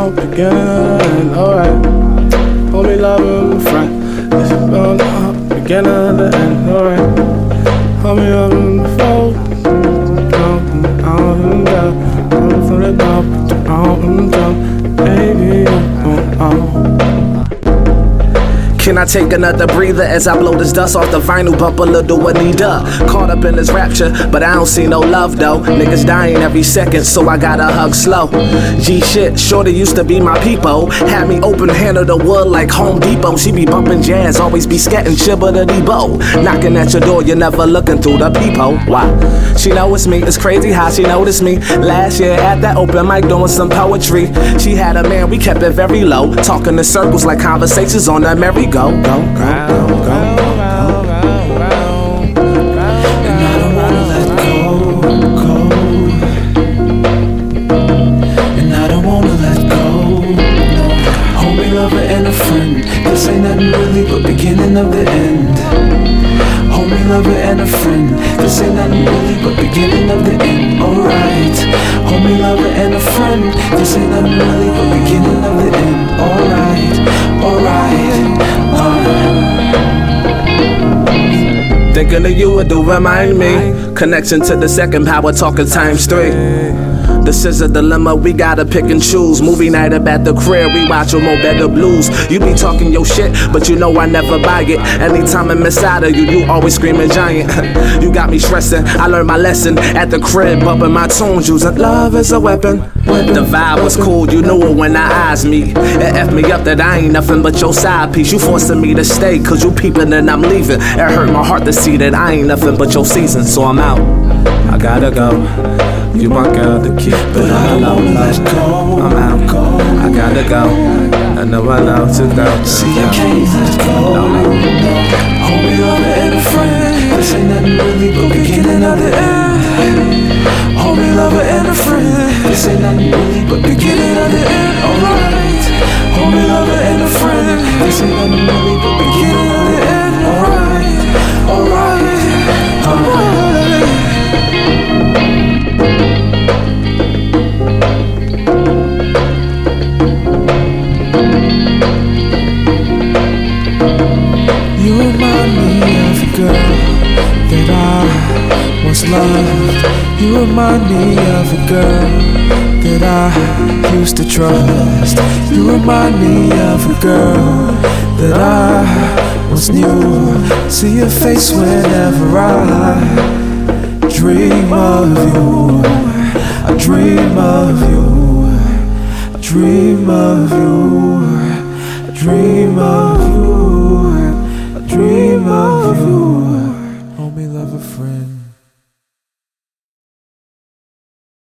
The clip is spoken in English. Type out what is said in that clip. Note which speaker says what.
Speaker 1: the beginning, alright. Hold me love in the front. This is from the beginning to the end, alright. Hold me up in the fold. Out and down, from the top, out and down, baby,
Speaker 2: Can I take another breather as I blow this dust off the vinyl, bump a little Anita? Caught up in this rapture, but I don't see no love though. Niggas dying every second, so I gotta hug slow. G shit, shorty used to be my peepo. Had me open handle the wood like Home Depot. She be bumping jazz, always be scatting chibba the debo. Knocking at your door, you're never looking through the peephole. Why? She know it's me, it's crazy how she noticed me. Last year at that open mic doing some poetry. She had a man, we kept it very low. Talking in circles like conversations on the merry-go. Go, go, go, go, go.
Speaker 3: And I don't wanna let go, go. And I don't wanna let go, no. Homie, lover, and a friend. This ain't nothing really but beginning of the end. Homie, lover, and a friend. This ain't nothing really but beginning of the end. Alright. Homie, lover, and a friend. This ain't nothing really but beginning of the end. Alright, alright.
Speaker 2: Thinking of you would do remind me. Connection to the second power, talking times 3. This is a dilemma, we gotta pick and choose. Movie night up at the crib, we watch more better blues. You be talking your shit, but you know I never buy it. Anytime I miss out of you, you always screaming giant. You got me stressing, I learned my lesson at the crib, bumping my tunes, using love as a weapon. The vibe was cool, you knew it when our eyes meet. It F me up that I ain't nothing but your side piece. You forcing me to stay, cause you peeping and I'm leaving. It hurt my heart to see that I ain't nothing but your season, so I'm out. I gotta go. You my girl to keep,
Speaker 3: but I don't wanna let go.
Speaker 2: I'm out.
Speaker 3: Go.
Speaker 2: I gotta go. I know I love to go.
Speaker 3: See, I can't let go. Homie, lover, and a friend. This ain't nothing really but beginning of the end. Homie, lover, and a friend. This ain't nothing really but beginning of the end. Alright. Homie, lover, and a friend. This ain't nothing really but beginning of the end. Alright. Alright. Alright.
Speaker 1: You remind me of a girl that I once loved. You remind me of a girl that I used to trust. You remind me of a girl that I once knew. See your face whenever I dream of you. I dream of you. I dream of you. I dream of you. Dream of you. Homie, love a friend.